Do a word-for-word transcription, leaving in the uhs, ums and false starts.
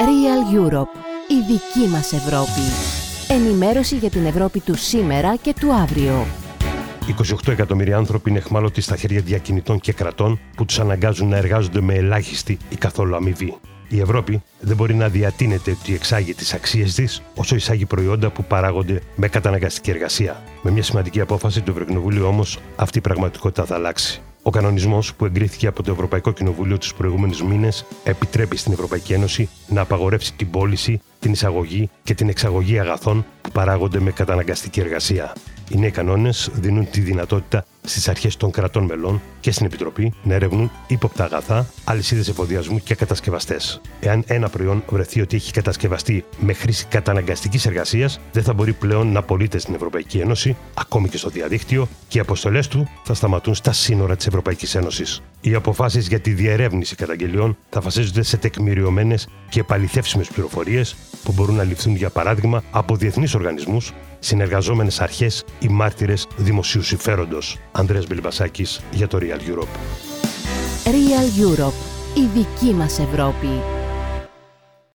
Real Europe, η δική μας Ευρώπη. Ενημέρωση για την Ευρώπη του σήμερα και του αύριο. είκοσι οκτώ εκατομμύρια άνθρωποι είναι εχμάλωτοι στα χέρια διακινητών και κρατών που τους αναγκάζουν να εργάζονται με ελάχιστη ή καθόλου αμοιβή. Η Ευρώπη δεν μπορεί να διατείνεται ότι εξάγει τις αξίες της όσο εισάγει προϊόντα που παράγονται με καταναγκαστική εργασία. Με μια σημαντική απόφαση του Ευρωκοινοβουλίου όμως αυτή η πραγματικότητα θα αλλάξει. Ο κανονισμός που εγκρίθηκε από το Ευρωπαϊκό Κοινοβούλιο τους προηγούμενους μήνες επιτρέπει στην Ευρωπαϊκή Ένωση να απαγορεύσει την πώληση, την εισαγωγή και την εξαγωγή αγαθών που παράγονται με καταναγκαστική εργασία. Οι νέοι κανόνες δίνουν τη δυνατότητα στις αρχές των κρατών μελών και στην Επιτροπή να ερευνούν ύποπτα αγαθά, αλυσίδες εφοδιασμού και κατασκευαστές. Εάν ένα προϊόν βρεθεί ότι έχει κατασκευαστεί με χρήση καταναγκαστικής εργασίας, δεν θα μπορεί πλέον να πωλείται στην Ευρωπαϊκή Ένωση, ακόμη και στο διαδίκτυο, και οι αποστολές του θα σταματούν στα σύνορα της Ευρωπαϊκής Ένωσης. Οι αποφάσεις για τη διερεύνηση καταγγελιών θα βασίζονται σε τεκμηριωμένες και επαληθεύσιμες πληροφορίες που μπορούν να ληφθούν, για παράδειγμα, από διεθνείς οργανισμούς, συνεργαζόμενες αρχές ή μάρτυρες δημοσίου συμφέροντος. Ανδρέας Μπιλμπασάκης για το Real Europe. Real Europe, η δική μας Ευρώπη.